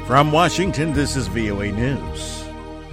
From Washington, this is VOA News.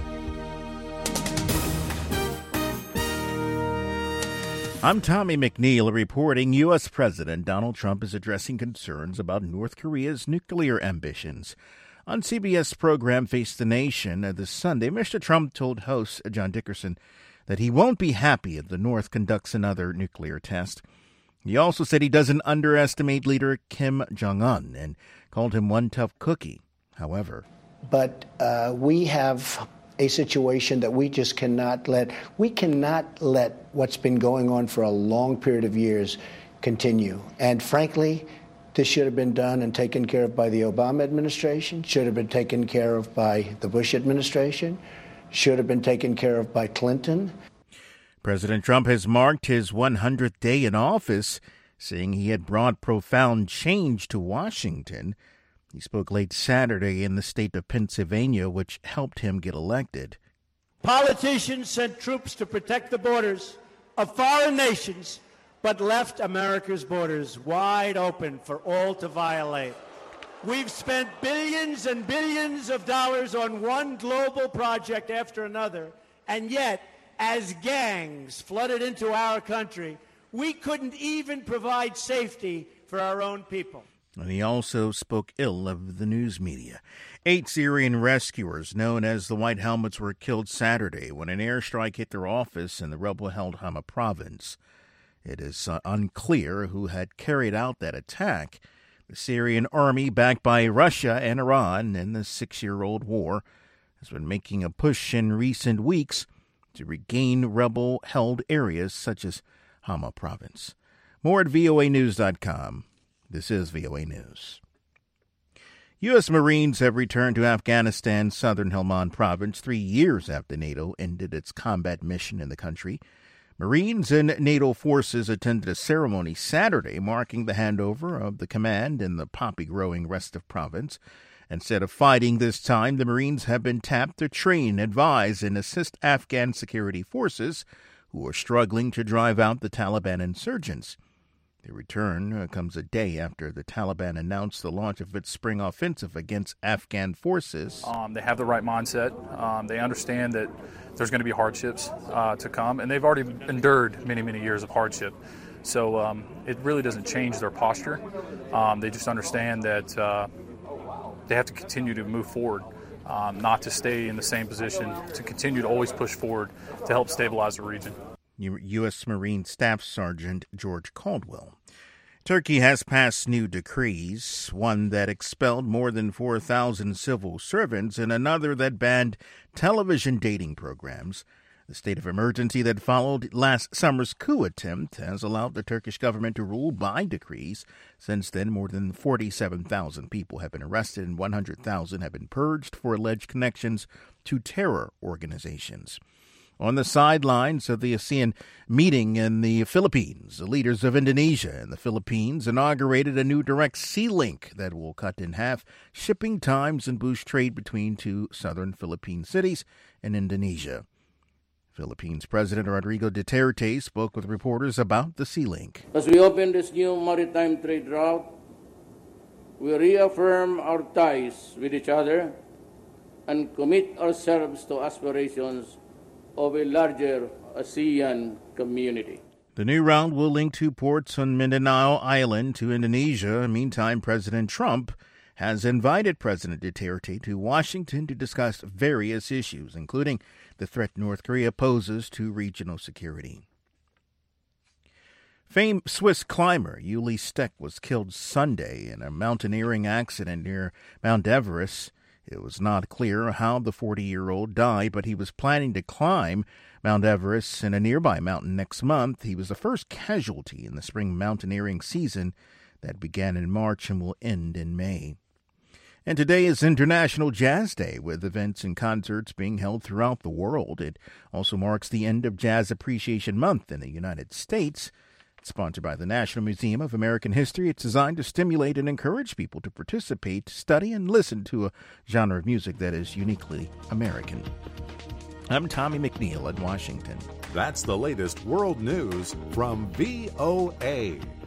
I'm Tommy McNeil reporting U.S. President Donald Trump is addressing concerns about North Korea's nuclear ambitions. On CBS program Face the Nation this Sunday, Mr. Trump told host John Dickerson that he won't be happy if the North conducts another nuclear test. He also said he doesn't underestimate leader Kim Jong-un and called him one tough cookie. However, but we have a situation that we just cannot let. We cannot let what's been going on for a long period of years continue. And frankly, this should have been done and taken care of by the Obama administration, should have been taken care of by the Bush administration, should have been taken care of by Clinton. President Trump has marked his 100th day in office, saying he had brought profound change to Washington. He spoke late Saturday in the state of Pennsylvania, which helped him get elected. Politicians sent troops to protect the borders of foreign nations, but left America's borders wide open for all to violate. We've spent billions and billions of dollars on one global project after another, and yet, as gangs flooded into our country, we couldn't even provide safety for our own people. And he also spoke ill of the news media. 8 Syrian rescuers, known as the White Helmets, were killed Saturday when an airstrike hit their office in the rebel-held Hama province. It is unclear who had carried out that attack. The Syrian army, backed by Russia and Iran in the 6-year-old war, has been making a push in recent weeks to regain rebel-held areas such as Hama province. More at voanews.com. This is VOA News. U.S. Marines have returned to Afghanistan's southern Helmand province 3 years after NATO ended its combat mission in the country. Marines and NATO forces attended a ceremony Saturday marking the handover of the command in the poppy-growing Rostov province. Instead of fighting this time, the Marines have been tapped to train, advise, and assist Afghan security forces who are struggling to drive out the Taliban insurgents. The return comes a day after the Taliban announced the launch of its spring offensive against Afghan forces. They have the right mindset. They understand that there's going to be hardships to come, and they've already endured many, many years of hardship. So it really doesn't change their posture. They just understand that they have to continue to move forward, not to stay in the same position, to continue to always push forward to help stabilize the region. U.S. Marine Staff Sergeant George Caldwell. Turkey has passed new decrees, one that expelled more than 4,000 civil servants and another that banned television dating programs. The state of emergency that followed last summer's coup attempt has allowed the Turkish government to rule by decrees. Since then, more than 47,000 people have been arrested and 100,000 have been purged for alleged connections to terror organizations. On the sidelines of the ASEAN meeting in the Philippines, the leaders of Indonesia and the Philippines inaugurated a new direct sea link that will cut in half shipping times and boost trade between two southern Philippine cities and Indonesia. Philippines President Rodrigo Duterte spoke with reporters about the sea link. As we open this new maritime trade route, we reaffirm our ties with each other and commit ourselves to aspirations of a larger ASEAN community. The new route will link two ports on Mindanao Island to Indonesia. Meantime, President Trump has invited President Duterte to Washington to discuss various issues, including the threat North Korea poses to regional security. Famed Swiss climber Uli Steck was killed Sunday in a mountaineering accident near Mount Everest. It was not clear how the 40-year-old died, but he was planning to climb Mount Everest in a nearby mountain next month. He was the first casualty in the spring mountaineering season that began in March and will end in May. And today is International Jazz Day, with events and concerts being held throughout the world. It also marks the end of Jazz Appreciation Month in the United States. It's sponsored by the National Museum of American History. It's designed to stimulate and encourage people to participate, study, and listen to a genre of music that is uniquely American. I'm Tommy McNeil in Washington. That's the latest world news from VOA.